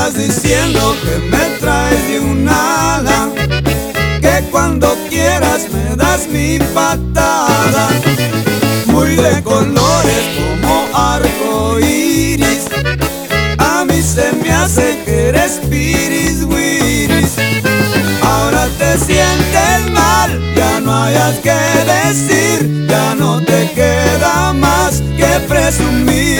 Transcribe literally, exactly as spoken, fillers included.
estás diciendo que me traes de un ala, que cuando quieras me das mi patada. Muy de colores como arco iris, a mí se me hace que eres piris wiris. Ahora te sientes mal, ya no hayas que decir, ya no te queda más que presumir.